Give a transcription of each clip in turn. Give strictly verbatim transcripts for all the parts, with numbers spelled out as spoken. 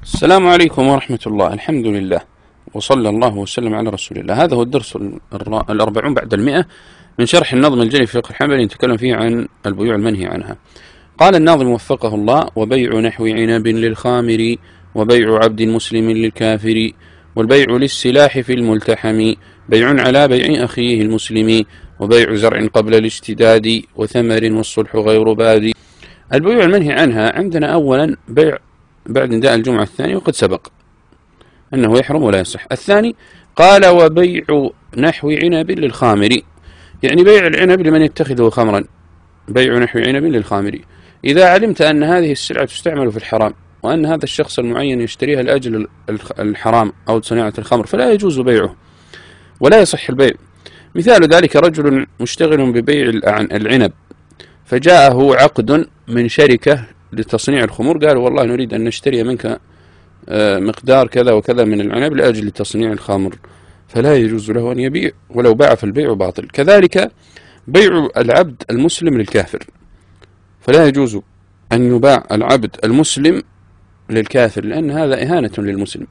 السلام عليكم ورحمة الله. الحمد لله وصلى الله وسلم على رسول الله. هذا هو الدرس الأربعون بعد المئة من شرح النظم الجلي في فقه الحنبلي، نتكلم فيه عن البيوع المنهي عنها. قال الناظم وفقه الله: وبيع نحو عنب للخامر، وبيع عبد مسلم للكافر، والبيع للسلاح في الملتحم، بيع على بيع أخيه المسلم، وبيع زرع قبل الاشتداد، وثمر والصلح غير باد. البيوع المنهي عنها عندنا أولا بيع بعد نداء الجمعة الثاني، وقد سبق أنه يحرم ولا يصح. الثاني قال: وبيع نحو عنب للخامر، يعني بيع العنب لمن يتخذه خمرا. بيع نحو عنب للخامر، إذا علمت أن هذه السلعة تستعمل في الحرام، وأن هذا الشخص المعين يشتريها لأجل الحرام أو صناعة الخمر، فلا يجوز بيعه ولا يصح البيع. مثال ذلك: رجل مشتغل ببيع العنب، فجاءه عقد من شركة لتصنيع الخمور، قالوا والله نريد أن نشتري منك مقدار كذا وكذا من العنب لأجل تصنيع الخمر، فلا يجوز له أن يبيع، ولو باع فالبيع باطل. كذلك بيع العبد المسلم للكافر، فلا يجوز أن يباع العبد المسلم للكافر، لأن هذا إهانة للمسلم.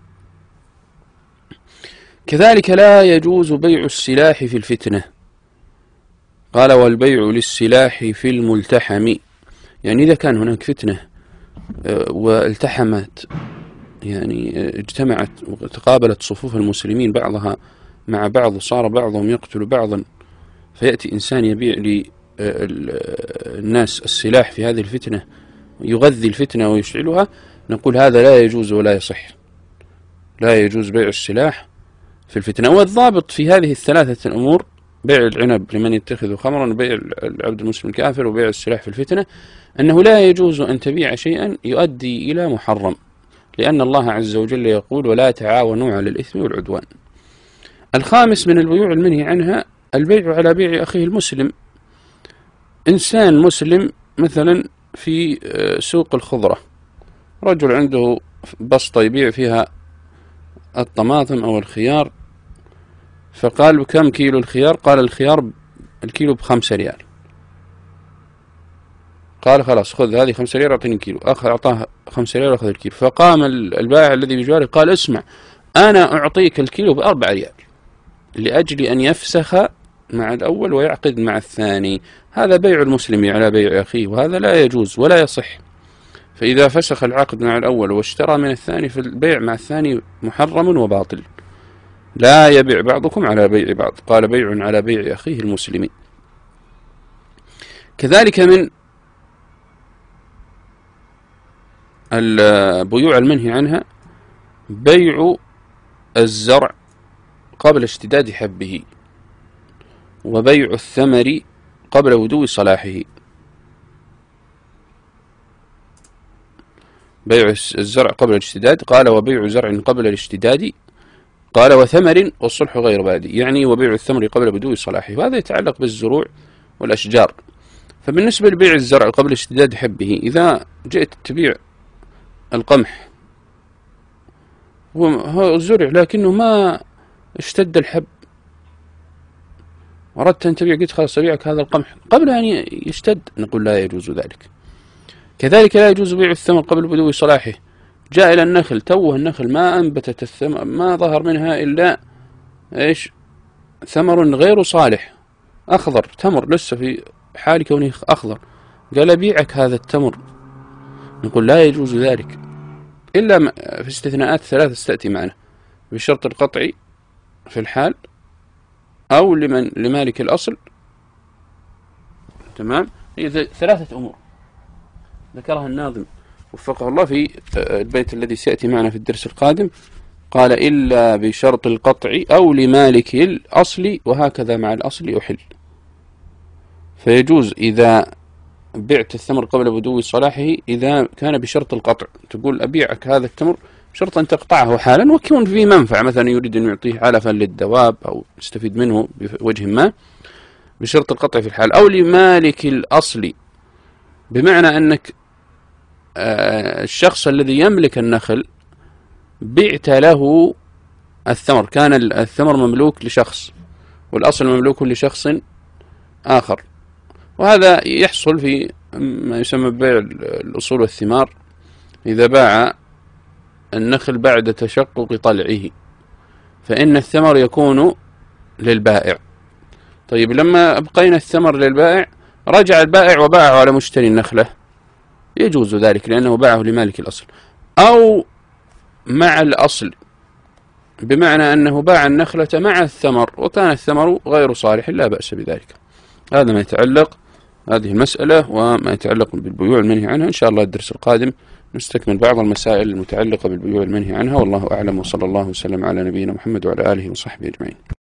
كذلك لا يجوز بيع السلاح في الفتنة. قال: والبيع للسلاح في الملتحم، يعني إذا كان هناك فتنة والتحمت، يعني اجتمعت وتقابلت صفوف المسلمين بعضها مع بعض، وصار بعضهم يقتل بعضا، فيأتي إنسان يبيع للناس السلاح في هذه الفتنة، يغذي الفتنة ويشعلها، نقول هذا لا يجوز ولا يصح، لا يجوز بيع السلاح في الفتنة. والضابط في هذه الثلاثة الأمور: بيع العنب لمن يتخذ خمرا، وبيع العبد المسلم الكافر، وبيع السلاح في الفتنة، أنه لا يجوز أن تبيع شيئا يؤدي إلى محرم، لأن الله عز وجل يقول: ولا تعاونوا على الإثم والعدوان. الخامس من البيوع المنهي عنها البيع على بيع أخيه المسلم. إنسان مسلم مثلا في سوق الخضرة، رجل عنده بسطة يبيع فيها الطماطم أو الخيار، فقال: بكم كيلو الخيار؟ قال: الخيار الكيلو بخمسة ريال. قال: خلاص خذ هذه خمسة ريال، أعطيني كيلو. أخذ أعطاه خمسة ريال وأخذ الكيلو. فقام البائع الذي بجواره قال: اسمع، أنا أعطيك الكيلو بأربع ريال، لأجل أن يفسخ مع الأول ويعقد مع الثاني. هذا بيع المسلم على بيع أخيه، وهذا لا يجوز ولا يصح. فإذا فسخ العقد مع الأول واشترى من الثاني، فالبيع مع الثاني محرم وباطل. لا يبيع بعضكم على بيع بعض. قال: بيع على بيع أخيه المسلم. كذلك من البيوع المنهي عنها بيع الزرع قبل اشتداد حبه، وبيع الثمر قبل بدو صلاحه. بيع الزرع قبل الاشتداد، قال: وبيع زرع قبل الاشتداد، قال: وثمر والصلح غير بادي، يعني وبيع الثمر قبل بدو صلاحه، وهذا يتعلق بالزروع والأشجار. فبالنسبة لبيع الزرع قبل اشتداد حبه، إذا جئت تبيع القمح هو الزرع لكنه ما اشتد الحب، أردت أن تبيع، قلت خلاص أبيعك هذا القمح قبل أن يشتد، نقول لا يجوز ذلك. كذلك لا يجوز بيع الثمر قبل بدو صلاحه. جاء إلى النخل، توه النخل ما أنبتت الثمر، ما ظهر منها إلا إيش؟ ثمر غير صالح، أخضر، تمر لسه في حال كونه أخضر، قال أبيعك هذا التمر، نقول لا يجوز ذلك، إلا في استثناءات ثلاثة ستأتي معنا: بشرط القطع في الحال، أو لمن لمالك الأصل. تمام؟ هي ثلاثة أمور ذكرها الناظم وفقه الله في البيت الذي سيأتي معنا في الدرس القادم. قال: إلا بشرط القطع أو لمالك الأصل، وهكذا مع الأصل أحل. فيجوز إذا بعت الثمر قبل بدو صلاحه إذا كان بشرط القطع، تقول أبيعك هذا التمر شرط أن تقطعه حالا، ويكون فيه منفعة، مثلا يريد أن يعطيه علفا للدواب أو يستفيد منه بوجه ما، بشرط القطع في الحال. أو لمالك الأصل، بمعنى أنك الشخص الذي يملك النخل بعت له الثمر، كان الثمر مملوك لشخص والأصل مملوك لشخص آخر، وهذا يحصل في ما يسمى ببيع الأصول والثمار. إذا باع النخل بعد تشقق طلعه، فإن الثمر يكون للبائع. طيب لما أبقينا الثمر للبائع رجع البائع وباعه على مشتري النخلة، يجوز ذلك لأنه باعه لمالك الأصل، أو مع الأصل، بمعنى أنه باع النخلة مع الثمر وكان الثمر غير صالح، لا بأس بذلك. هذا ما يتعلق هذه المسألة وما يتعلق بالبيوع المنهي عنها. إن شاء الله الدرس القادم نستكمل بعض المسائل المتعلقة بالبيوع المنهي عنها، والله أعلم، وصلى الله وسلم على نبينا محمد وعلى آله وصحبه أجمعين.